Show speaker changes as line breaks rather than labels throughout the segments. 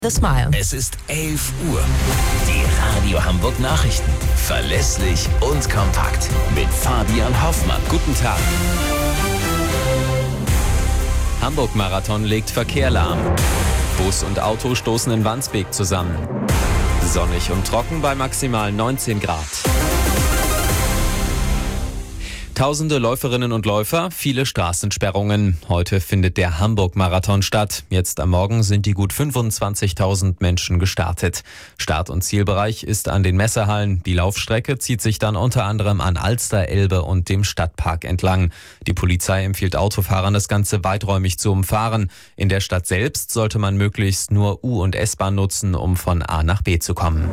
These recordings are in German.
The Smile.
Es ist 11 Uhr. Die Radio Hamburg Nachrichten. Verlässlich und kompakt. Mit Fabian Hoffmann.
Guten Tag. Hamburg-Marathon legt Verkehr lahm. Bus und Auto stoßen in Wandsbek zusammen. Sonnig und trocken bei maximal 19 Grad. Tausende Läuferinnen und Läufer, viele Straßensperrungen. Heute findet der Hamburg-Marathon statt. Jetzt am Morgen sind die gut 25.000 Menschen gestartet. Start- und Zielbereich ist an den Messehallen. Die Laufstrecke zieht sich dann unter anderem an Alster, Elbe und dem Stadtpark entlang. Die Polizei empfiehlt Autofahrern, das Ganze weiträumig zu umfahren. In der Stadt selbst sollte man möglichst nur U- und S-Bahn nutzen, um von A nach B zu kommen.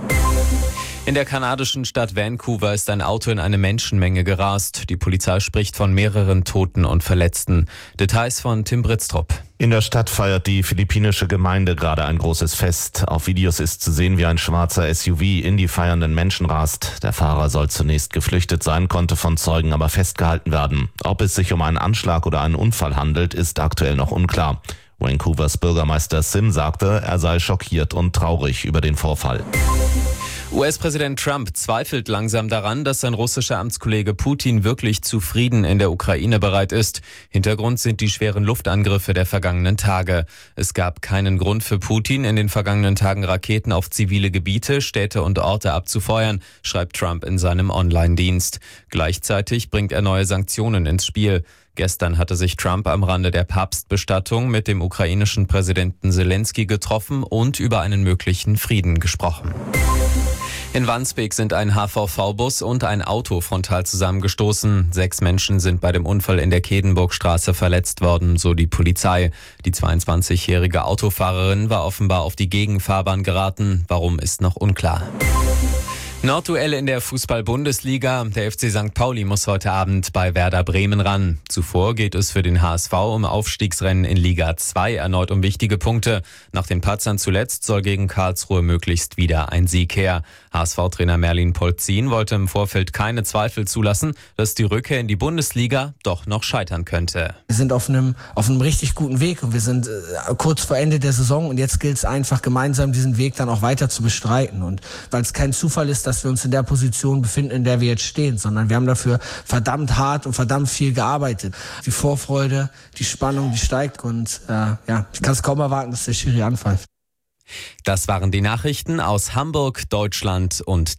In der kanadischen Stadt Vancouver ist ein Auto in eine Menschenmenge gerast. Die Polizei spricht von mehreren Toten und Verletzten. Details von Tim Britztrup.
In der Stadt feiert die philippinische Gemeinde gerade ein großes Fest. Auf Videos ist zu sehen, wie ein schwarzer SUV in die feiernden Menschen rast. Der Fahrer soll zunächst geflüchtet sein, konnte von Zeugen aber festgehalten werden. Ob es sich um einen Anschlag oder einen Unfall handelt, ist aktuell noch unklar. Vancouvers Bürgermeister Sim sagte, er sei schockiert und traurig über den Vorfall.
US-Präsident Trump zweifelt langsam daran, dass sein russischer Amtskollege Putin wirklich zu Frieden in der Ukraine bereit ist. Hintergrund sind die schweren Luftangriffe der vergangenen Tage. Es gab keinen Grund für Putin, in den vergangenen Tagen Raketen auf zivile Gebiete, Städte und Orte abzufeuern, schreibt Trump in seinem Online-Dienst. Gleichzeitig bringt er neue Sanktionen ins Spiel. Gestern hatte sich Trump am Rande der Papstbestattung mit dem ukrainischen Präsidenten Zelensky getroffen und über einen möglichen Frieden gesprochen. In Wandsbek sind ein HVV-Bus und ein Auto frontal zusammengestoßen. 6 Menschen sind bei dem Unfall in der Kedenburgstraße verletzt worden, so die Polizei. Die 22-jährige Autofahrerin war offenbar auf die Gegenfahrbahn geraten. Warum, ist noch unklar. Nordduell in der Fußball-Bundesliga. Der FC St. Pauli muss heute Abend bei Werder Bremen ran. Zuvor geht es für den HSV um Aufstiegsrennen in Liga 2 erneut um wichtige Punkte. Nach den Patzern zuletzt soll gegen Karlsruhe möglichst wieder ein Sieg her. HSV-Trainer Merlin Polzin wollte im Vorfeld keine Zweifel zulassen, dass die Rückkehr in die Bundesliga doch noch scheitern könnte.
Wir sind auf einem richtig guten Weg und wir sind kurz vor Ende der Saison und jetzt gilt es einfach gemeinsam diesen Weg dann auch weiter zu bestreiten. Und weil es kein Zufall ist, dass wir uns in der Position befinden, in der wir jetzt stehen, sondern wir haben dafür verdammt hart und verdammt viel gearbeitet. Die Vorfreude, die Spannung, die steigt und ich kann es kaum erwarten, dass der Schiri anpfeift.
Das waren die Nachrichten aus Hamburg, Deutschland und